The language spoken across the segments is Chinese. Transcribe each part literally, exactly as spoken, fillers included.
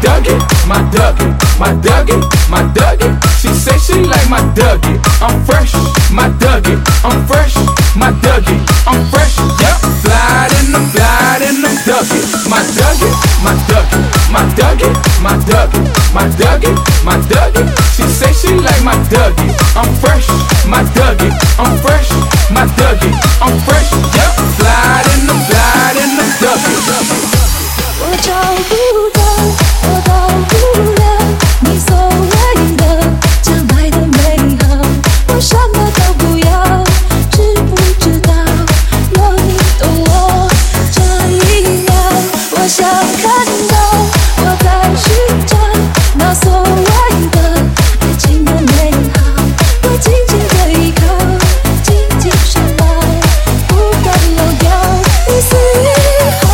Dougie, my Dougie, my Dougie, my Dougie. She say she like my Dougie. I'm fresh, my Dougie. I'm fresh, my Dougie. I'm fresh, yeah. Fly in them, fly in them Dougie. My Dougie, my Dougie, my Dougie, my Dougie, my Dougie, my Dougie. She say she like my Dougie. I'm fresh, my Dougie. I'm fresh, my Dougie. I'm fresh, yeah. Fly in them, fly in them Dougie. 我找不到，我到不了你所谓的将来的美好，我什么都不要，知不知道？若你懂我，这一秒，我想看到我在寻找那所谓的爱情的美好，我紧紧的依靠，紧紧相爱，不敢漏掉一丝一毫。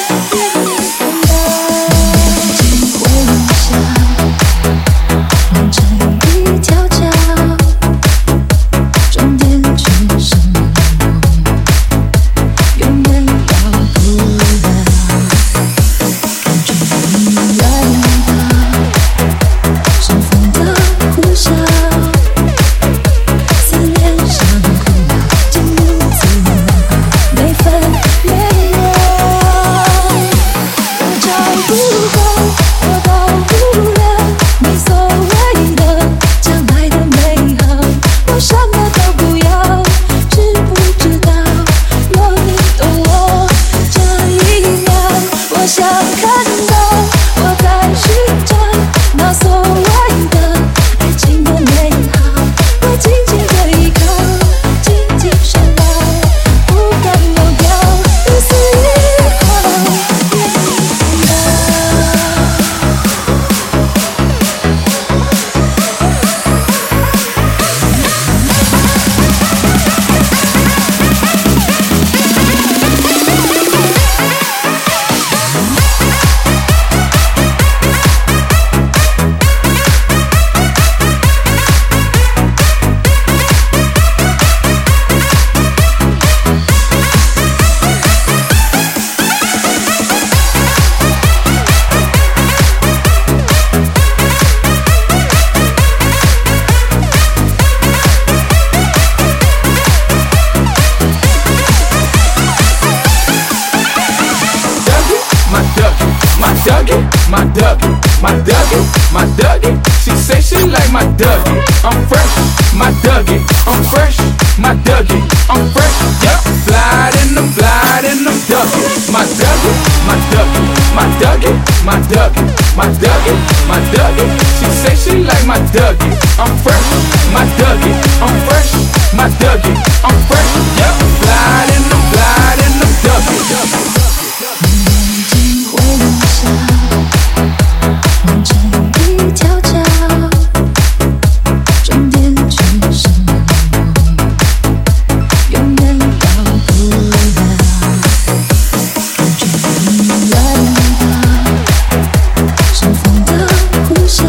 My Dougie, my Dougie, my Dougie. She say she like my Dougie. I'm fresh, my Dougie. I'm fresh, my Dougie. I'm fresh, yeah. Fly in them, fly in them Dougie. My Dougie, my Dougie, my Dougie, my Dougie, my Dougie, my Dougie. She say she like my Dougie. I'm fresh, my Dougie. I'm fresh, my Dougie. I'm fresh, yeah. Fly in them, fly in them Dougie. 完成一条桥，终点却是我，永远到不了。感觉你来到，盛放的呼啸，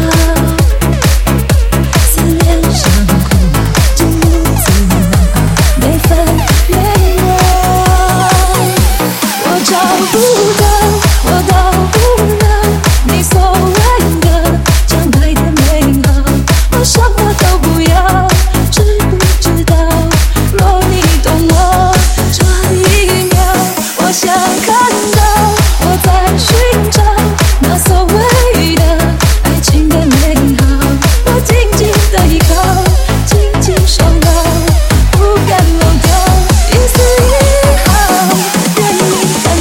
思念像苦静如自然，每分每秒，我找不到，我到不了你所谓。什么都不要，知不知道？若你懂我，这一秒，我想看到我在寻找那所谓的爱情的美好，我紧紧的依靠，紧紧守牢，不敢漏掉一丝一毫，愿你看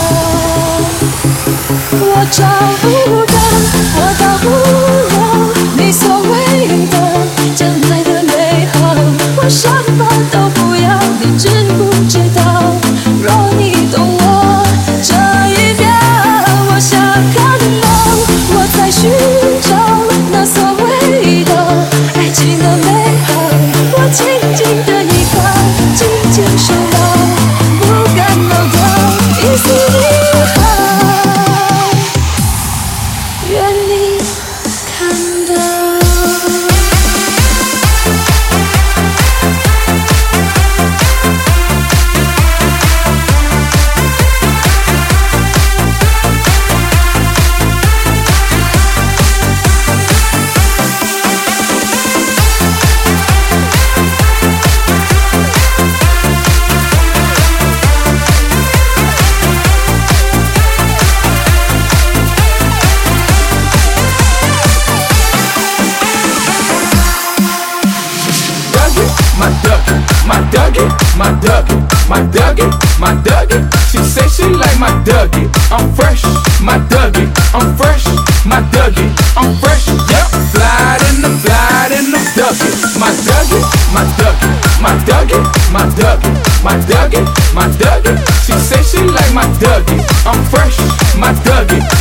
到。我找不到，我到不了你所谓的将来的美好，我什么都不要，你知不知道？若你懂我，这一秒，我想看到我在寻找那所谓的爱情的美好，我紧紧的依靠，紧紧守牢，不敢漏掉一丝一毫。 my Dougie, my Dougie, my Dougie. She say she like my Dougie. I'm fresh, my Dougie. I'm fresh, my Dougie. I'm fresh, yep. Fly in the, fly in the Dougie. My Dougie, my Dougie, my Dougie, my Dougie, my Dougie, my Dougie. She say she like my Dougie. I'm fresh, my Dougie.